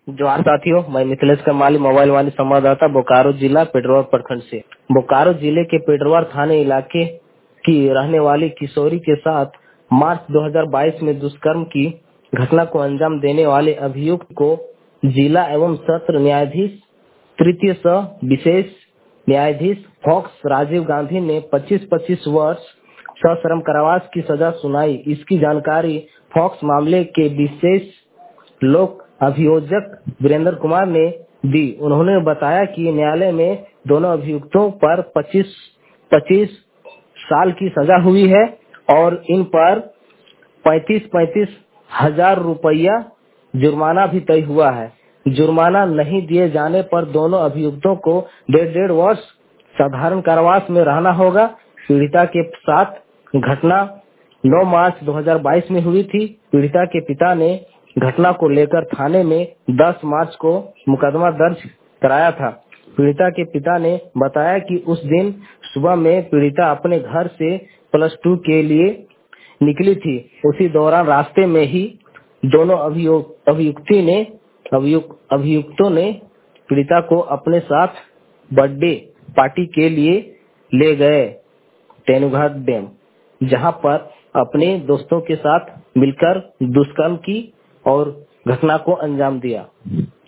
जोहार साथियों, मैं मिथिलेश कमाली, मोबाइल वाणी संवाददाता, बोकारो जिला पेटरवार प्रखंड से। बोकारो जिले के पेटरवार थाने इलाके की रहने वाली किशोरी के साथ मार्च 2022 में दुष्कर्म की घटना को अंजाम देने वाले अभियुक्त को जिला एवं सत्र न्यायाधीश तृतीय सह विशेष न्यायाधीश फॉक्स राजीव गांधी ने 25-25 वर्ष सश्रम कारावास की सजा सुनाई। इसकी जानकारी फॉक्स मामले के विशेष लोक अभियोजक वीरेंद्र कुमार ने दी। उन्होंने बताया कि न्यायालय में दोनों अभियुक्तों पर 25-25 साल की सजा हुई है और इन पर 35-35 हजार रुपया जुर्माना भी तय हुआ है। जुर्माना नहीं दिए जाने पर दोनों अभियुक्तों को 1.5 वर्ष साधारण कारावास में रहना होगा। पीड़िता के साथ घटना 9 मार्च 2022 में हुई थी। पीड़िता के पिता ने घटना को लेकर थाने में 10 मार्च को मुकदमा दर्ज कराया था। पीड़िता के पिता ने बताया कि उस दिन सुबह में पीड़िता अपने घर से +2 के लिए निकली थी। उसी दौरान रास्ते में ही दोनों अभियुक्तों ने पीड़िता को अपने साथ बर्थडे पार्टी के लिए ले गए तेनुघाट डैम, जहां पर अपने दोस्तों के साथ मिलकर दुष्कर्म की और घटना को अंजाम दिया।